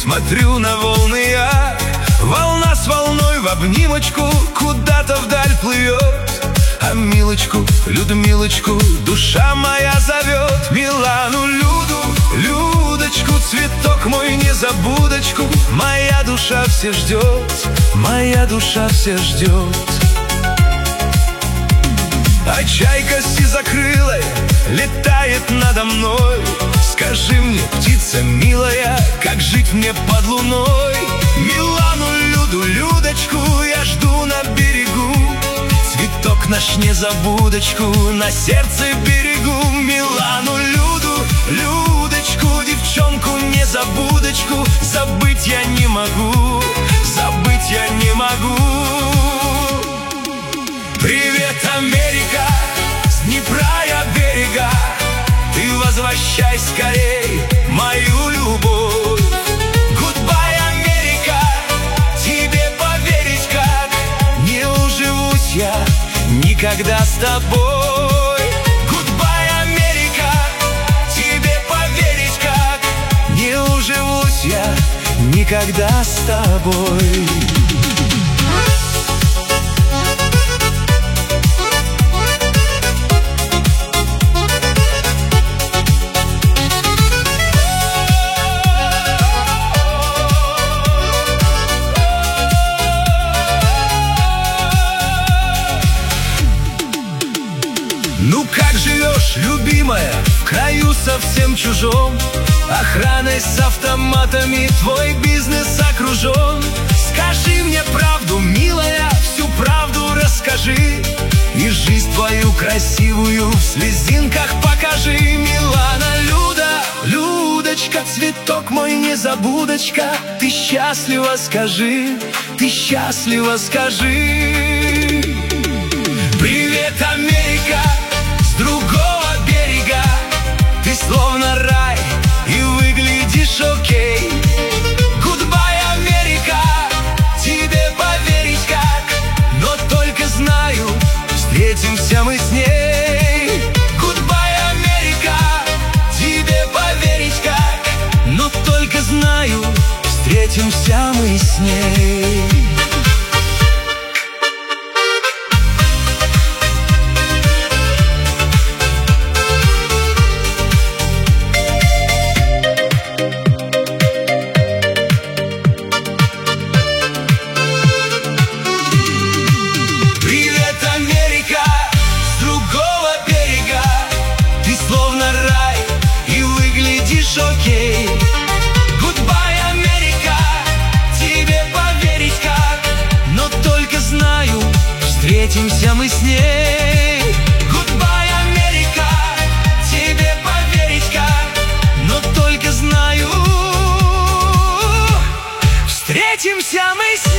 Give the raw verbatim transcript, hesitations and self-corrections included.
смотрю на волны я. Волна с волной в обнимочку куда-то вдаль плывет. А Милочку, Людмилочку душа моя зовет. Милану, Люду, Людочку, цветок мой незабудочку. Моя душа все ждет, моя душа все ждет. А чайка сизокрылая летает надо мной. Скажи мне, птица милая, как жить мне под луной? Милану, Люду, Людочку я жду на берегу. Цветок наш незабудочку на сердце берегу. Милану, Люду, Людочку, девчонку незабудочку. Забыть я не могу, забыть я не могу. Привет, Америка, с Днепра я берега. Ты возвращай скорей мою любовь. Гудбай, Америка, тебе поверить как не уживусь я никогда с тобой. Гудбай, Америка, тебе поверить как не уживусь я никогда с тобой. Ну как живешь, любимая, в краю совсем чужом? Охраной с автоматами твой бизнес окружен. Скажи мне правду, милая, всю правду расскажи. И жизнь твою красивую в слезинках покажи. Милана, Люда, Людочка, цветок мой незабудочка. Ты счастлива, скажи, ты счастлива, скажи. Привет, Америка, с другого берега. Ты словно рай и выглядишь окей. Гудбай, Америка, тебе поверить как, но только знаю, встретимся мы с ней. Гудбай, Америка, тебе поверить как, но только знаю, встретимся мы с ней. Окей. Гудбай, Америка, тебе поверить как, но только знаю, встретимся мы с ней. Гудбай, Америка, тебе поверить как, но только знаю, встретимся мы с ней.